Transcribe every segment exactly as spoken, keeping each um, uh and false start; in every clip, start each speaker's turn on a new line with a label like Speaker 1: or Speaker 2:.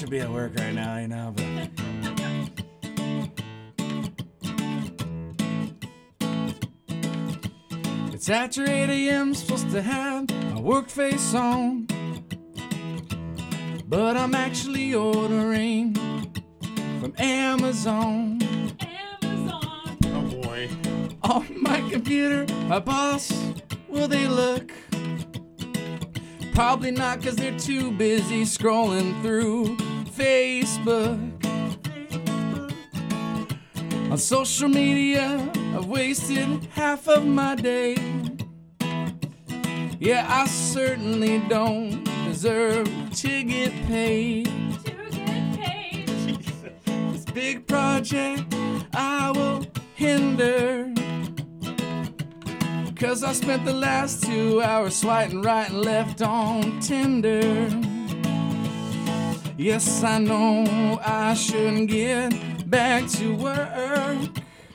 Speaker 1: should be at work right now, you know, but... It's after eight a.m., supposed to have my work face on. But I'm actually ordering from Amazon.
Speaker 2: Amazon.
Speaker 3: Oh, boy.
Speaker 1: On my computer, my boss, will they look? Probably not, because they're too busy scrolling through Facebook. On social media, I've wasted half of my day. Yeah, I certainly don't deserve to get paid.
Speaker 2: To get paid.
Speaker 1: This big project I will hinder, 'cause I spent the last two hours swiping right and left on Tinder. Yes, I know I shouldn't get back to work,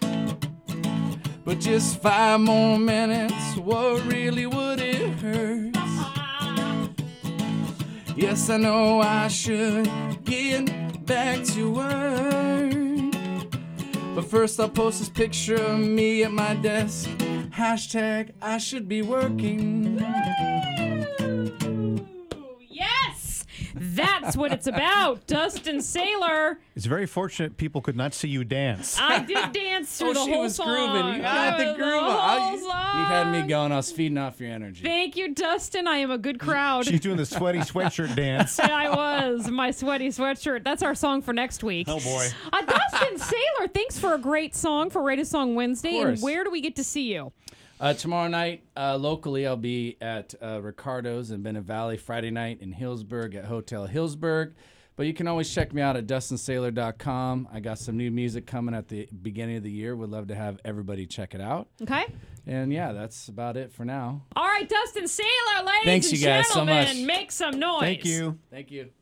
Speaker 1: but just five more minutes, what really would it hurt? Yes, I know I should get back to work, but first I'll post this picture of me at my desk. Hashtag I should be working.
Speaker 2: Yes! That's what it's about. Dustin Saylor.
Speaker 3: It's very fortunate people could not see you dance.
Speaker 2: I did dance through
Speaker 1: Oh,
Speaker 2: the
Speaker 1: she
Speaker 2: whole
Speaker 1: was
Speaker 2: song.
Speaker 1: grooving. You
Speaker 2: I
Speaker 1: got the
Speaker 2: was
Speaker 1: groove.
Speaker 2: whole
Speaker 1: I-
Speaker 2: song.
Speaker 1: You had me going. I was feeding off your energy.
Speaker 2: Thank you, Dustin. I am a good crowd.
Speaker 3: She's doing the sweaty sweatshirt dance.
Speaker 2: Yeah, I was. My sweaty sweatshirt. That's our song for next week.
Speaker 3: Oh, boy.
Speaker 2: Uh, Dustin Saylor, thanks for a great song for Rate a Song Wednesday.
Speaker 1: Of
Speaker 2: And
Speaker 1: course.
Speaker 2: where do we get to see you?
Speaker 1: Uh, tomorrow night, uh, locally, I'll be at uh, Ricardo's in Bennett Valley. Friday night in Hillsburg at Hotel Hillsburg. But you can always check me out at dustin saylor dot com. I got some new music coming at the beginning of the year. Would love to have everybody check it out.
Speaker 2: Okay.
Speaker 1: And yeah, that's about it for now.
Speaker 2: All right, Dustin Saylor, ladies
Speaker 1: Thanks,
Speaker 2: and
Speaker 1: you guys, so
Speaker 2: gentlemen,
Speaker 1: much.
Speaker 2: make some noise.
Speaker 3: Thank you.
Speaker 1: Thank you.